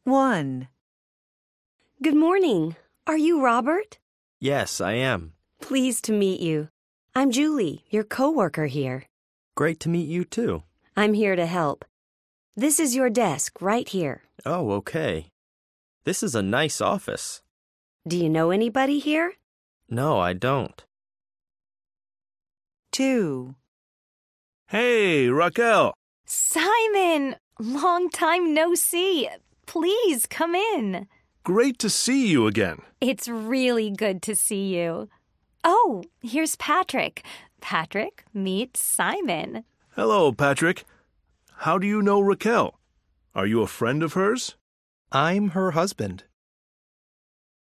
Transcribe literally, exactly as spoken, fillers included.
one. Good morning. Are you Robert? Yes, I am. Pleased to meet you. I'm Julie, your coworker here. Great to meet you, too. I'm here to help. This is your desk right here. Oh, okay. This is a nice office. Do you know anybody here? No, I don't. two. Hey, Raquel. Simon! Long time no see. Please come in. Great to see you again. It's really good to see you. Oh, here's Patrick. Patrick, meet Simon. Hello, Patrick. How do you know Raquel? Are you a friend of hers? I'm her husband.